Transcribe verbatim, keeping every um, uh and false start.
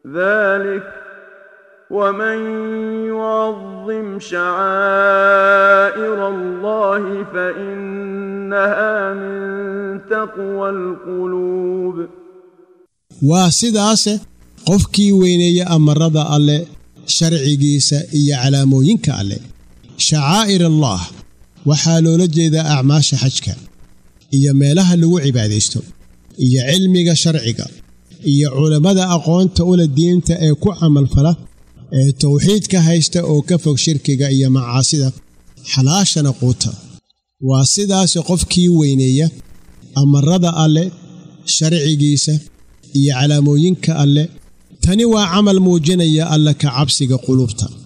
ذلك ومن يعظم شعائر الله فإنها من تقوى القلوب واسداسه qofkii weyneeya amarada alle sharcigiisa iyo calaamooyinka alle sha'aa'ir Allah waxa loola jeedaa acmaasha xajka iyo meelaha lagu cibaadeysto iyo cilmiga sharciga iyo culimada aqoonta u leh diinta ee ku amal fala ee tawxiidka haysta oo ka fog shirkiga iyo macaasida xalaashana quuta waa sidaas qofkii weyneeya amarada alle sharcigiisa iyo calaamooyinka alle tani waa amal muujinaya alla ka cabsiga qulubta